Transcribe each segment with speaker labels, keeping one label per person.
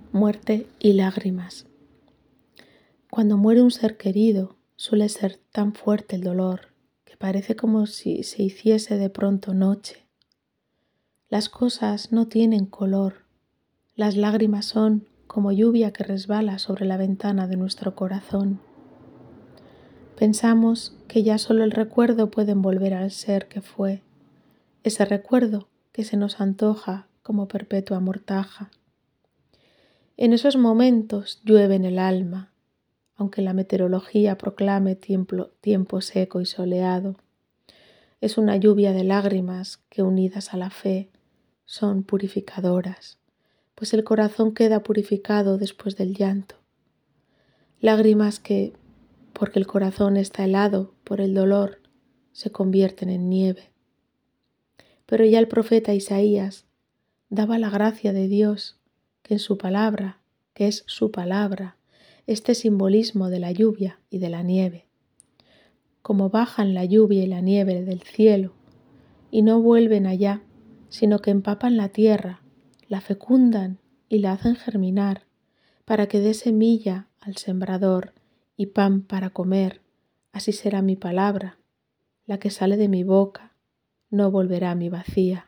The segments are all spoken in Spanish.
Speaker 1: Muerte y lágrimas. Cuando muere un ser querido, suele ser tan fuerte el dolor que parece como si se hiciese de pronto noche. Las cosas no tienen color. Las lágrimas son como lluvia que resbala sobre la ventana de nuestro corazón. Pensamos que ya solo el recuerdo puede envolver al ser que fue, ese recuerdo que se nos antoja como perpetua mortaja. En esos momentos llueve en el alma, aunque la meteorología proclame tiempo seco y soleado. Es una lluvia de lágrimas que, unidas a la fe, son purificadoras, pues el corazón queda purificado después del llanto. Lágrimas que, porque el corazón está helado por el dolor, se convierten en nieve. Pero ya el profeta Isaías daba la gracia de Dios que en su palabra, que es su palabra, este simbolismo de la lluvia y de la nieve. Como bajan la lluvia y la nieve del cielo y no vuelven allá, sino que empapan la tierra, la fecundan y la hacen germinar para que dé semilla al sembrador y pan para comer, así será mi palabra, la que sale de mi boca, no volverá a mí vacía.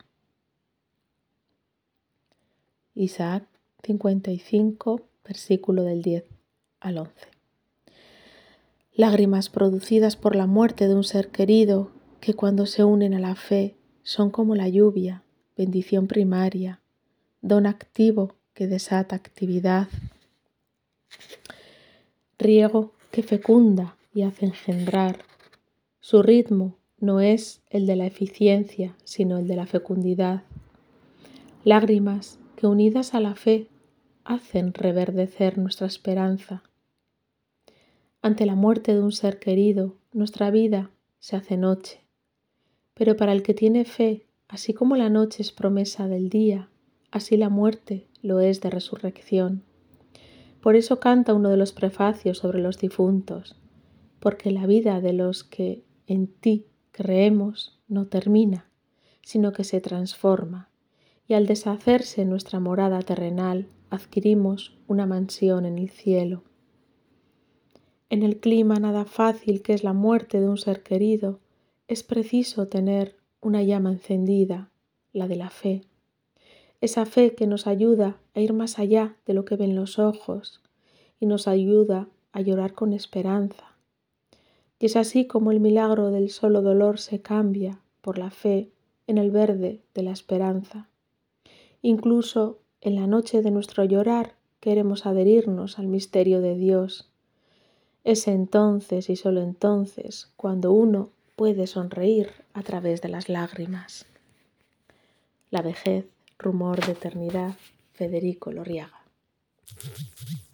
Speaker 1: Isaac 55, versículo del 10 al 11. Lágrimas producidas por la muerte de un ser querido que cuando se unen a la fe son como la lluvia, bendición primaria, don activo que desata actividad, riego que fecunda y hace engendrar. Su ritmo no es el de la eficiencia, sino el de la fecundidad. Lágrimas que unidas a la fe hacen reverdecer nuestra esperanza. Ante la muerte de un ser querido, nuestra vida se hace noche. Pero para el que tiene fe, así como la noche es promesa del día, así la muerte lo es de resurrección. Por eso canta uno de los prefacios sobre los difuntos, porque la vida de los que en ti creemos no termina, sino que se transforma, y al deshacerse nuestra morada terrenal, adquirimos una mansión en el cielo. En el clima nada fácil que es la muerte de un ser querido, es preciso tener una llama encendida, la de la fe. Esa fe que nos ayuda a ir más allá de lo que ven los ojos y nos ayuda a llorar con esperanza. Y es así como el milagro del solo dolor se cambia por la fe en el verde de la esperanza. Incluso en la noche de nuestro llorar queremos adherirnos al misterio de Dios. Es entonces y solo entonces cuando uno puede sonreír a través de las lágrimas. La vejez, rumor de eternidad, Federico Lorriaga.